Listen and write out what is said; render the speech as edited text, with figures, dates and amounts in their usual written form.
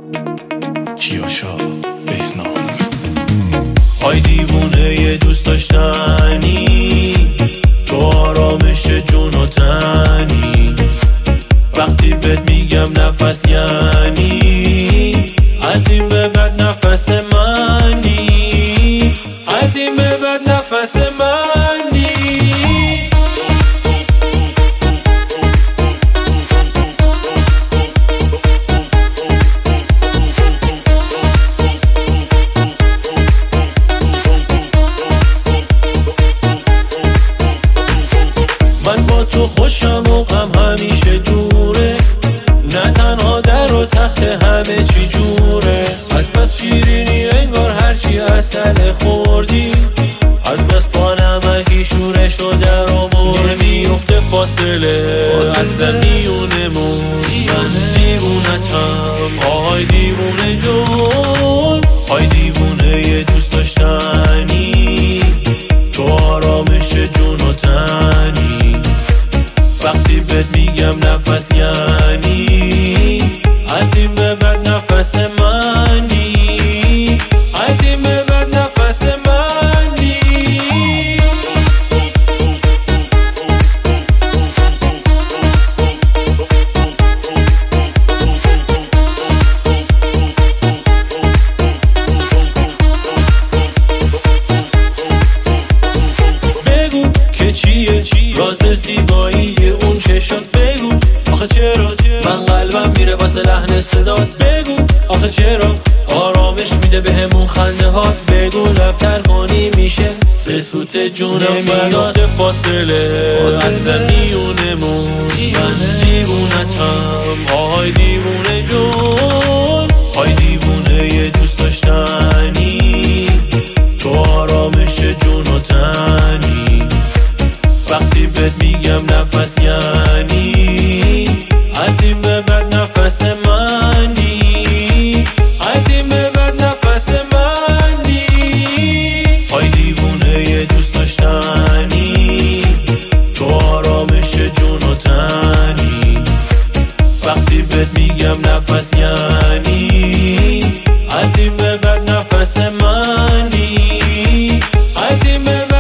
کیاشا بهنام. های دیوونه یه دوست داشتنی، تو آرامش جون و تنی. وقتی بهت میگم نفس یعنی از این به بعد نفس منی، از این به بعد نفس منی. من با تو خوشم و غم همیشه دوره، نه تنها در و تخت همه چی جوره. از بس شیرینی انگار هرچی عسل خوردی، از بس با نمکی شورش و در آورد. نمیفته فاصله اصلا میونمون، من دیوونتم آهای دیوونه جون. های دیوونه یه دوست داشتنی، تو آرامش جون و تنی. وقتی بهت میگم نفس یعنی از این به بعد نفس منی، از این به بعد نفس منی. بگو که چیه راز زیبایی اون چشات، بگو آخه چرا من قلبم میره واسه لحن صدات. بگو آخه چرا آرامش میده به همون خنده هات. بگو لب ترمانی میشه سه سوت جونم. نمیاد فاصله اصلا میونمون، من دیوونتم آهای دیوونه جون. های دیوونه یه دوست داشتنی، تو آرامش جون و تنی. وقتی بهت میگم نفس یعنی از این به بعد نفس منی، از این به بعد نفس منی. های دیوونه یه دوست داشتنی، تو آرامش جون و تنی. وقتی بهت میگم نفس یعنی از این به بعد نفس منی، از این به